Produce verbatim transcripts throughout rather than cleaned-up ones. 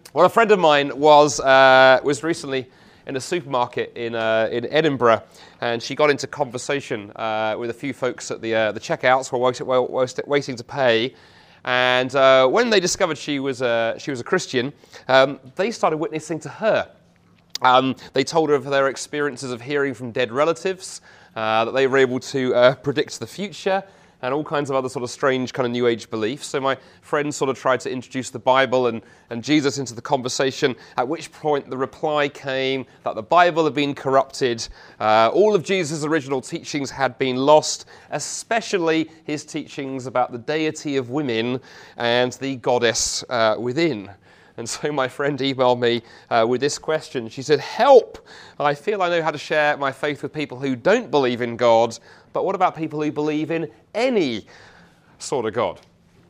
Well, a friend of mine was uh, was recently in a supermarket in uh, in Edinburgh, and she got into conversation uh, with a few folks at the uh, the checkouts while waiting, while waiting to pay. And uh, when they discovered she was a she was a Christian, um, they started witnessing to her. Um, they told her of their experiences of hearing from dead relatives, uh, that they were able to uh, predict the future, and all kinds of other sort of strange kind of New Age beliefs. So my friend sort of tried to introduce the Bible and, and Jesus into the conversation, at which point the reply came that the Bible had been corrupted, uh, all of Jesus' original teachings had been lost, especially his teachings about the deity of women and the goddess uh, within. And so my friend emailed me uh, with this question. She said, "Help! I feel I know how to share my faith with people who don't believe in God, but what about people who believe in any sort of God?"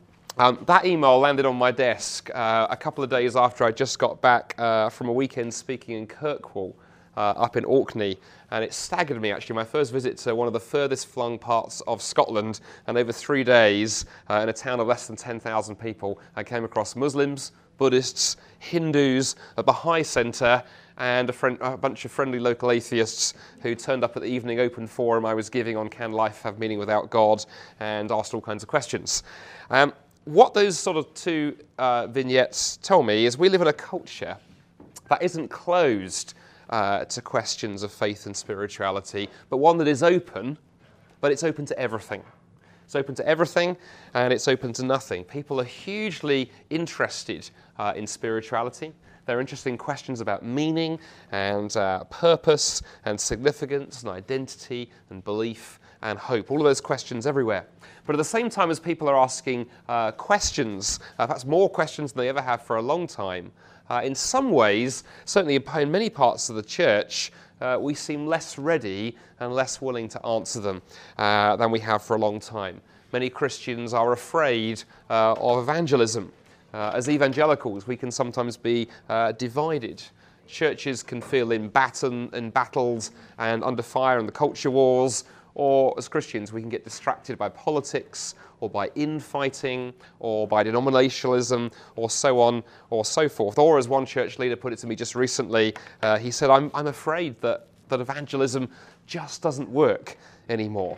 Um, that email landed on my desk uh, a couple of days after I just got back uh, from a weekend speaking in Kirkwall uh, up in Orkney. And it staggered me, actually. My first visit to one of the furthest flung parts of Scotland, and over three days uh, in a town of less than ten thousand people, I came across Muslims, Buddhists, Hindus, a Baha'i centre, and a, friend, a bunch of friendly local atheists who turned up at the evening open forum I was giving on Can Life Have Meaning Without God, and asked all kinds of questions. Um, what those sort of two uh, vignettes tell me is we live in a culture that isn't closed uh, to questions of faith and spirituality, but one that is open, but it's open to everything. It's open to everything, and it's open to nothing. People are hugely interested uh, in spirituality. They're interested in questions about meaning and uh, purpose and significance and identity and belief and hope. All of those questions everywhere. But at the same time as people are asking uh, questions, uh, perhaps more questions than they ever have for a long time, uh, in some ways, certainly in many parts of the church, Uh, we seem less ready and less willing to answer them uh, than we have for a long time. Many Christians are afraid uh, of evangelism. Uh, as evangelicals, we can sometimes be uh, divided. Churches can feel embattled, embattled and under fire in the culture wars, or as Christians, we can get distracted by politics, or by infighting, or by denominationalism, or so on, or so forth. Or as one church leader put it to me just recently, uh, he said, I'm, I'm afraid that, that evangelism just doesn't work anymore.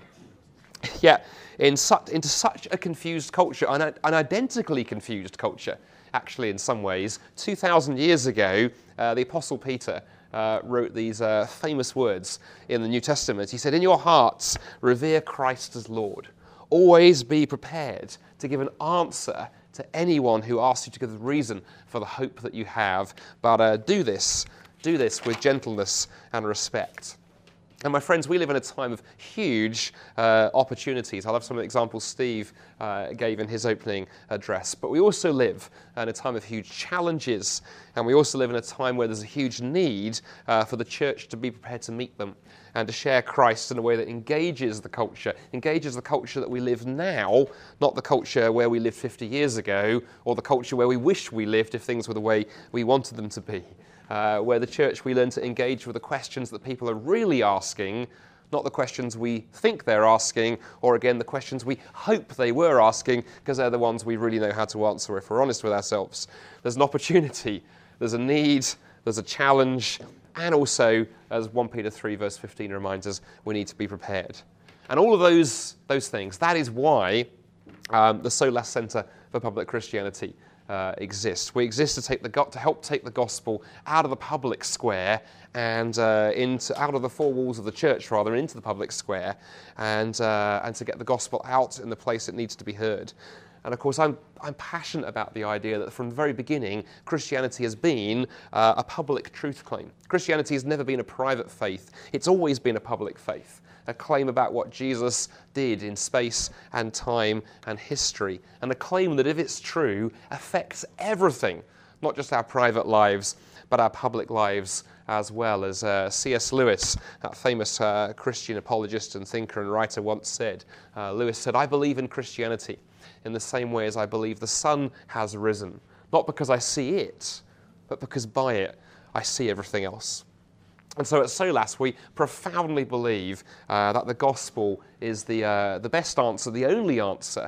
Yet, in such, into such a confused culture, an, an identically confused culture, actually in some ways, two thousand years ago, uh, the Apostle Peter Uh, wrote these uh, famous words in the New Testament. He said, "In your hearts, revere Christ as Lord. Always be prepared to give an answer to anyone who asks you to give the reason for the hope that you have. But uh, do this, do this with gentleness and respect." And my friends, we live in a time of huge uh, opportunities. I love some of the examples Steve uh, gave in his opening address. But we also live in a time of huge challenges. And we also live in a time where there's a huge need uh, for the church to be prepared to meet them and to share Christ in a way that engages the culture, engages the culture that we live now, not the culture where we lived fifty years ago, or the culture where we wish we lived if things were the way we wanted them to be. Uh, where the church, we learn to engage with the questions that people are really asking, not the questions we think they're asking, or again, the questions we hope they were asking, because they're the ones we really know how to answer if we're honest with ourselves. There's an opportunity, there's a need, there's a challenge, and also, as First Peter three verse fifteen reminds us, we need to be prepared. And all of those, those things, that is why um, the Solas Centre for Public Christianity Uh, exists. We exist to take the to help take the gospel out of the public square and uh, into out of the four walls of the church, rather, into the public square, and uh, and to get the gospel out in the place it needs to be heard. And of course, I'm I'm passionate about the idea that from the very beginning, Christianity has been uh, a public truth claim. Christianity has never been a private faith. It's always been a public faith. A claim about what Jesus did in space and time and history. And a claim that, if it's true, affects everything, not just our private lives, but our public lives as well. As uh, C S Lewis, that famous uh, Christian apologist and thinker and writer, once said, uh, Lewis said, "I believe in Christianity in the same way as I believe the sun has risen, not because I see it, but because by it I see everything else." And so at Solas, we profoundly believe uh, that the gospel is the, uh, the best answer, the only answer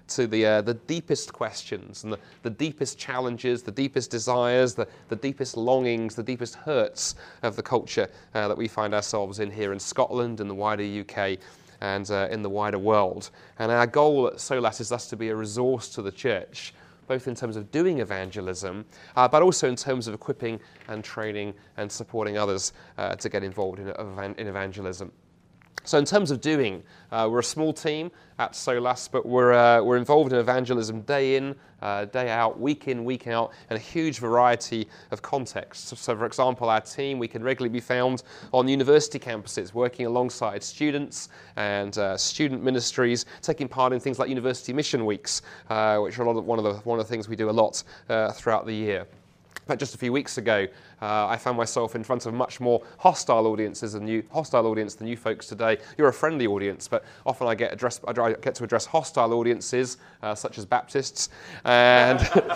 to the uh, the deepest questions and the, the deepest challenges, the deepest desires, the, the deepest longings, the deepest hurts of the culture uh, that we find ourselves in here in Scotland and the wider U K and uh, in the wider world. And our goal at SOLAS is thus to be a resource to the church, both in terms of doing evangelism, uh, but also in terms of equipping and training and supporting others uh, to get involved in, in evangelism. So in terms of doing, uh, we're a small team at SOLAS, but we're, uh, we're involved in evangelism day in, uh, day out, week in, week out, in a huge variety of contexts. So for example, our team, we can regularly be found on university campuses, working alongside students and uh, student ministries, taking part in things like university mission weeks, uh, which are a lot of, one, of the, one of the things we do a lot uh, throughout the year. In fact, just a few weeks ago, uh, I found myself in front of much more hostile audiences than you, hostile audience than you folks today. You're a friendly audience, but often I get, address, I get to address hostile audiences, uh, such as Baptists. And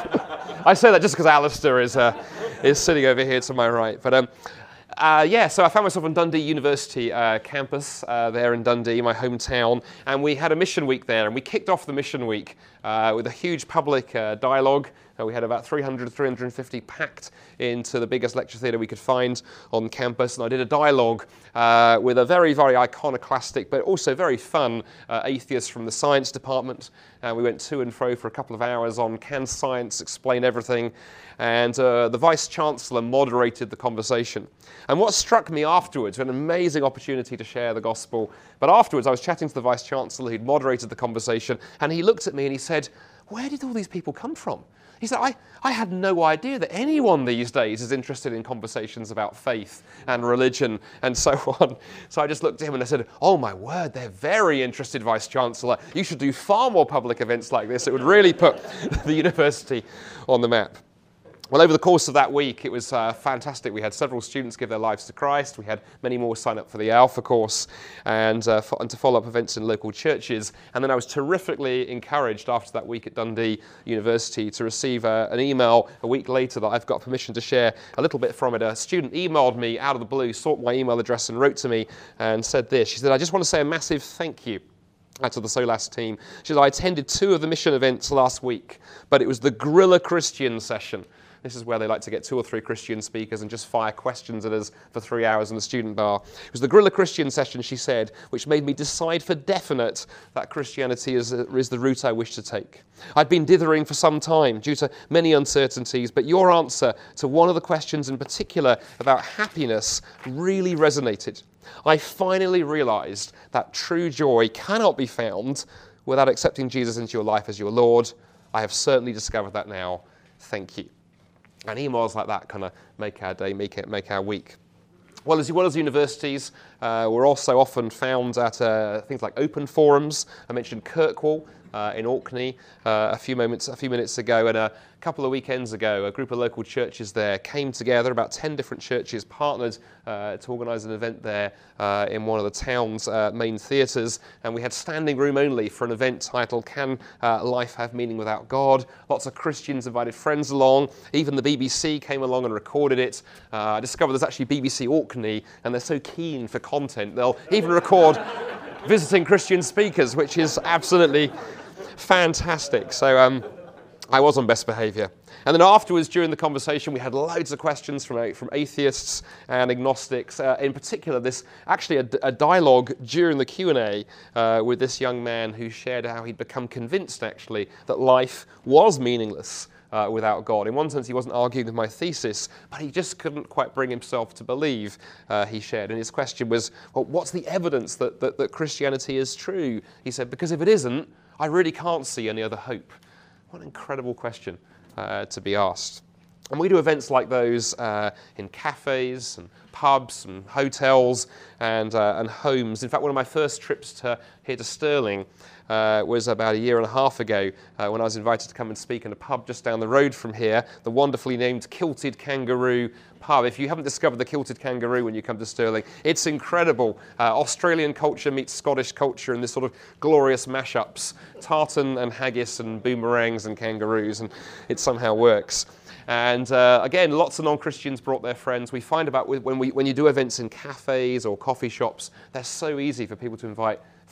I say that just because Alistair is, uh, is sitting over here to my right. But um, Uh, yeah, so I found myself on Dundee University uh, campus uh, there in Dundee, my hometown, and we had a mission week there, and we kicked off the mission week uh, with a huge public uh, dialogue. Uh, we had about three hundred, three hundred fifty packed into the biggest lecture theatre we could find on campus, and I did a dialogue uh, with a very, very iconoclastic, but also very fun uh, atheist from the science department. Uh, we went to and fro for a couple of hours on Can Science Explain Everything? And uh, the Vice-Chancellor moderated the conversation. And what struck me afterwards, an amazing opportunity to share the gospel, but afterwards I was chatting to the Vice-Chancellor who'd moderated the conversation, and he looked at me and he said, "Where did all these people come from?" He said, I, I had no idea that anyone these days is interested in conversations about faith and religion and so on. So I just looked at him and I said, "Oh my word, they're very interested, Vice-Chancellor. You should do far more public events like this. It would really put the university on the map." Well, over the course of that week, it was uh, fantastic. We had several students give their lives to Christ. We had many more sign up for the Alpha course and, uh, fo- and to follow up events in local churches. And then I was terrifically encouraged after that week at Dundee University to receive uh, an email a week later that I've got permission to share a little bit from it. A student emailed me out of the blue, sought my email address and wrote to me and said this. She said, "I just want to say a massive thank you to the SOLAS team." She said, "I attended two of the mission events last week, but it was the Guerrilla Christian session." This is where they like to get two or three Christian speakers and just fire questions at us for three hours in the student bar. It was the Guerrilla Christian session, she said, which made me decide for definite that Christianity is, uh, is the route I wish to take. I'd been dithering for some time due to many uncertainties, but your answer to one of the questions in particular about happiness really resonated. I finally realized that true joy cannot be found without accepting Jesus into your life as your Lord. I have certainly discovered that now. Thank you. And emails like that kind of make our day, make it, make our week. Well, as well as universities, uh, we're also often found at uh, things like open forums. I mentioned Kirkwall uh, in Orkney uh, a few moments, a few minutes ago, and a couple of weekends ago, a group of local churches there came together. About ten different churches partnered uh, to organise an event there uh, in one of the town's uh, main theatres, and we had standing room only for an event titled "Can uh, Life Have Meaning Without God?" Lots of Christians invited friends along. Even the B B C came along and recorded it. Uh, I discovered there's actually B B C Orkney, and they're so keen for content they'll even record visiting Christian speakers, which is absolutely fantastic. So um, I was on best behaviour. And then afterwards, during the conversation, we had loads of questions from, from atheists and agnostics. Uh, in particular, this actually a, a dialogue during the Q and A uh, with this young man who shared how he'd become convinced, actually, that life was meaningless uh, without God. In one sense, he wasn't arguing with my thesis, but he just couldn't quite bring himself to believe, uh, he shared. And his question was, well, what's the evidence that, that, that Christianity is true? He said, because if it isn't, I really can't see any other hope. What an incredible question uh, to be asked. And we do events like those uh, in cafes and pubs and hotels and, uh, and homes. In fact, one of my first trips to, here to Stirling uh, was about a year and a half ago uh, when I was invited to come and speak in a pub just down the road from here, the wonderfully named Kilted Kangaroo pub. If you haven't discovered the Kilted Kangaroo when you come to Stirling, it's incredible. Uh, Australian culture meets Scottish culture in this sort of glorious mashups, tartan and haggis and boomerangs and kangaroos, and it somehow works. And uh, again, lots of non-Christians brought their friends. We find about when, we, when you do events in cafes or coffee shops, they're so easy for people to invite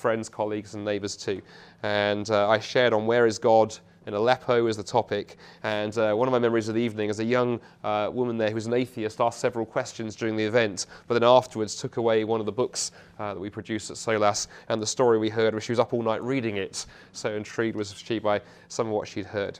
friends, colleagues, and neighbours too. And uh, I shared on where is God in Aleppo as the topic, and uh, one of my memories of the evening as a young uh, woman there who was an atheist asked several questions during the event, but then afterwards took away one of the books uh, that we produced at Solas, and the story we heard was she was up all night reading it, so intrigued was she by some of what she'd heard.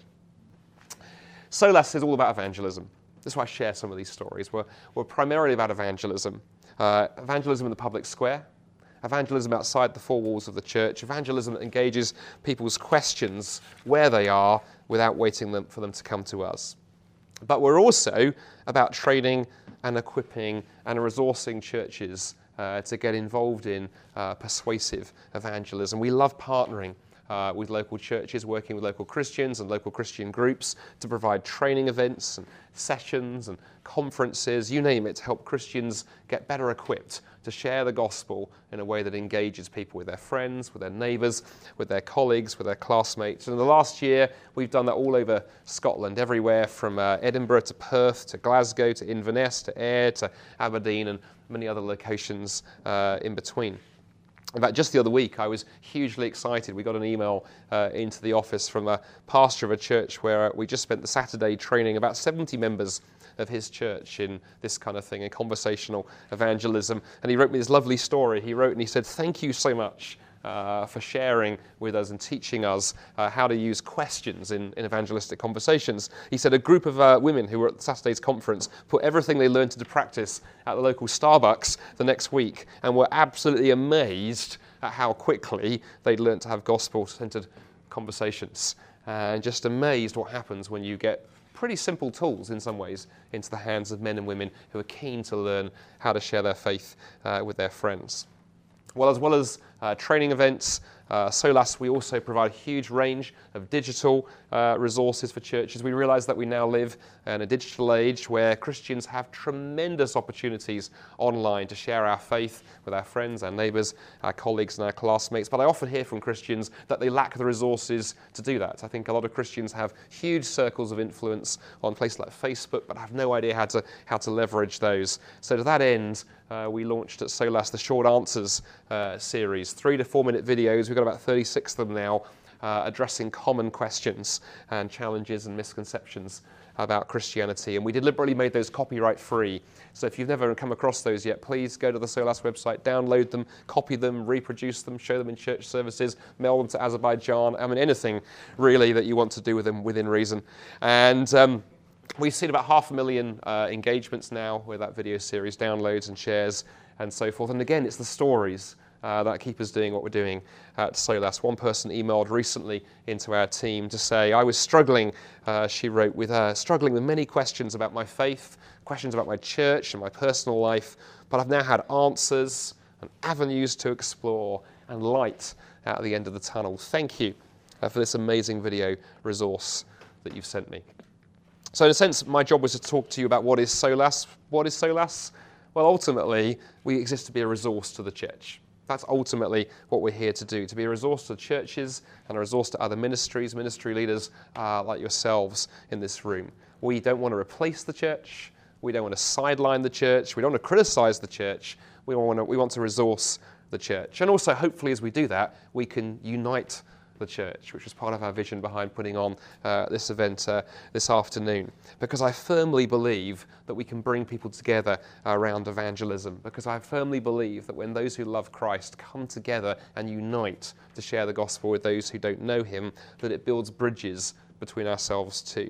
Solas is all about evangelism. That's why I share some of these stories. We're, we're primarily about evangelism. Uh, evangelism in the public square, evangelism outside the four walls of the church, evangelism that engages people's questions where they are without waiting them, for them to come to us. But we're also about training and equipping and resourcing churches uh, to get involved in uh, persuasive evangelism. We love partnering uh, with local churches, working with local Christians and local Christian groups to provide training events and sessions and conferences, you name it, to help Christians get better equipped to share the gospel in a way that engages people with their friends, with their neighbours, with their colleagues, with their classmates. And in the last year, we've done that all over Scotland, everywhere from uh, Edinburgh to Perth to Glasgow to Inverness to Ayr to Aberdeen and many other locations uh, in between. In fact, just the other week, I was hugely excited. We got an email uh, into the office from a pastor of a church where we just spent the Saturday training about seventy members of his church in this kind of thing, in conversational evangelism. And he wrote me this lovely story. He wrote and he said, "Thank you so much uh, for sharing with us and teaching us uh, how to use questions in, in evangelistic conversations." He said a group of uh, women who were at Saturday's conference put everything they learned into practice at the local Starbucks the next week and were absolutely amazed at how quickly they'd learned to have gospel-centered conversations. And just amazed what happens when you get pretty simple tools in some ways into the hands of men and women who are keen to learn how to share their faith uh, with their friends. Well, as well as uh, training events, uh, Solas, we also provide a huge range of digital uh, resources for churches. We realize that we now live in a digital age where Christians have tremendous opportunities online to share our faith with our friends, our neighbours, our colleagues and our classmates. But I often hear from Christians that they lack the resources to do that. I think a lot of Christians have huge circles of influence on places like Facebook, but have no idea how to, how to leverage those. So to that end, uh, we launched at Solas the Short Answers uh, series, three to four minute videos. We've got about thirty-six of them now, uh, addressing common questions and challenges and misconceptions about Christianity. And we deliberately made those copyright free. So if you've never come across those yet, please go to the Solas website, download them, copy them, reproduce them, show them in church services, mail them to Azerbaijan. I mean, anything really that you want to do with them within reason. And um, we've seen about half a million uh, engagements now with that video series, downloads and shares and so forth. And again, it's the stories Uh, that keep us doing what we're doing at Solas. One person emailed recently into our team to say, "I was struggling," uh, she wrote, with uh, struggling with many questions about my faith, questions about my church and my personal life, but I've now had answers and avenues to explore and light at the end of the tunnel. Thank you uh, for this amazing video resource that you've sent me." So in a sense, my job was to talk to you about what is Solas. What is Solas? Well, ultimately, we exist to be a resource to the church. That's ultimately what we're here to do, to be a resource to churches and a resource to other ministries, ministry leaders uh, like yourselves in this room. We don't want to replace the church. We don't want to sideline the church. We don't want to criticize the church. We want to, we want to resource the church. And also, hopefully, as we do that, we can unite the church, which was part of our vision behind putting on uh, this event uh, this afternoon. Because I firmly believe that we can bring people together around evangelism. Because I firmly believe that when those who love Christ come together and unite to share the gospel with those who don't know him, that it builds bridges between ourselves too.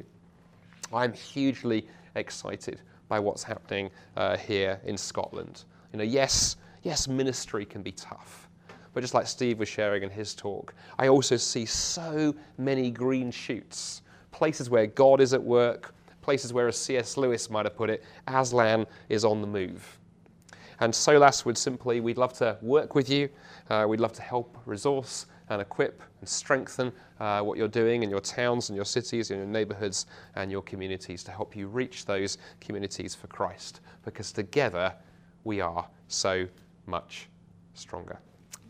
I'm hugely excited by what's happening uh, here in Scotland. You know, yes, yes, ministry can be tough. But just like Steve was sharing in his talk, I also see so many green shoots, places where God is at work, places where, as C S Lewis might have put it, Aslan is on the move. And Solas would simply, we'd love to work with you, uh, we'd love to help resource and equip and strengthen uh, what you're doing in your towns and your cities and your neighbourhoods and your communities to help you reach those communities for Christ. Because together we are so much stronger.